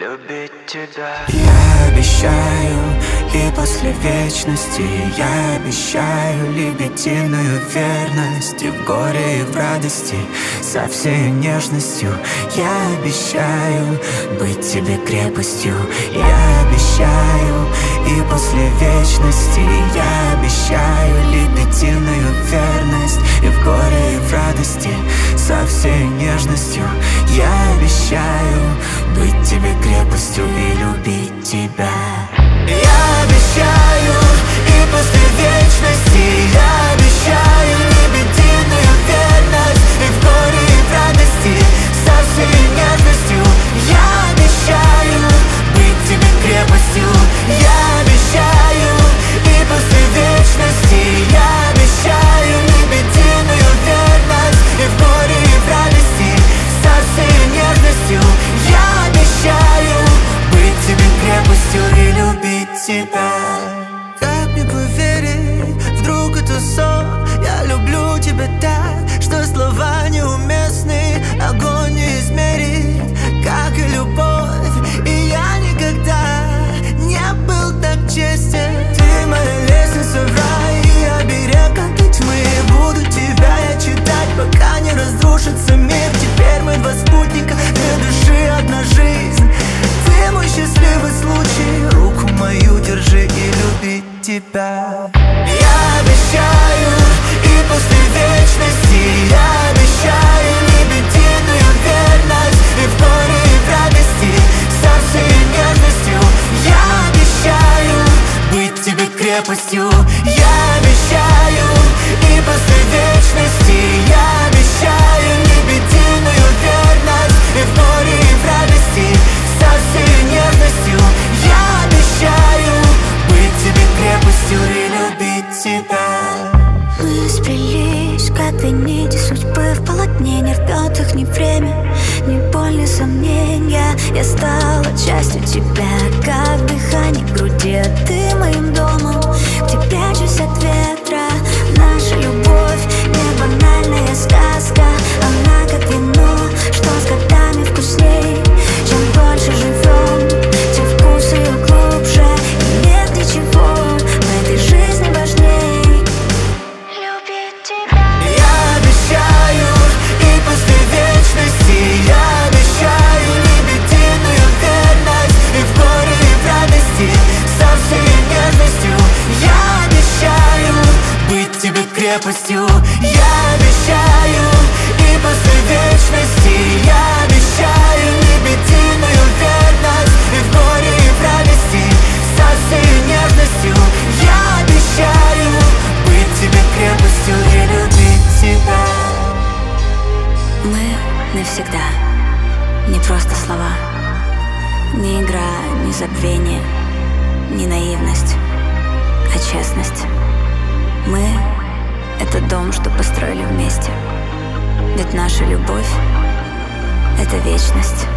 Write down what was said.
любить тебя. Я обещаю, и после вечности я обещаю лебединую верность и в горе, и в радости, со всей нежностью. Я обещаю быть тебе крепостью. Я обещаю, и после вечности я обещаю лебединую верность и в горе, и в радости, со всей нежностью. Я обещаю быть тебе крепостью и любить тебя. Я обещаю, и после вечности я обещаю лебединую верность и в горе, и в радости, со всей нежностью. Я обещаю быть тебе крепостью. Я обещаю, и после вечности я обещаю лебединую верность и в горе, и в радости, со всей нежностью. Я обещаю быть тебе крепостью и любить тебя. Как мне поверить, вдруг это сон? Я люблю тебя так, что слова неуместны. Огонь не измерить, как и любовь. И я никогда не был так честен. Ты моя лестница в рай и оберег от тьмы. Буду тебя я читать, пока не разрушится мир. Теперь мы два спутника, две души, одна жизнь. Ты мой счастливый случай, руку мою держи и любить тебя. Я обещаю, и после вечности я обещаю лебединую верность и в горе, и в радости, со всей нежностью. Я обещаю быть тебе крепостью. Я обещаю, и после вечности я обещаю лебединую верность и в горе, и в радости, со всей нежностью. Я обещаю быть тебе крепостью и любить тебя. Мы сплелись, как две нити судьбы в полотне. Не рвет их ни время, ни боль, ни сомнения. Я стала частью тебя, как дыхание в груди. Ты моим домом, где прячусь от ветра. Наша любовь не банальная сказка. Она как вино, что с годами вкусней. Чем дольше живем, тем вкус ее глубже. И нет ничего в этой жизни важней любить тебя. Я обещаю, и после вечности я обещаю лебединую верность и в горе, и в радости, со всей нежностью. Я обещаю быть тебе крепостью. Я обещаю, и после вечности я обещаю лебединую верность и в горе, и в радости, со всей нежностью. Я обещаю быть тебе крепостью и любить тебя. Мы навсегда, не просто слова, не игра, не забвение, не наивность, а честность. Мы — это дом, что построили вместе. Ведь наша любовь — это вечность.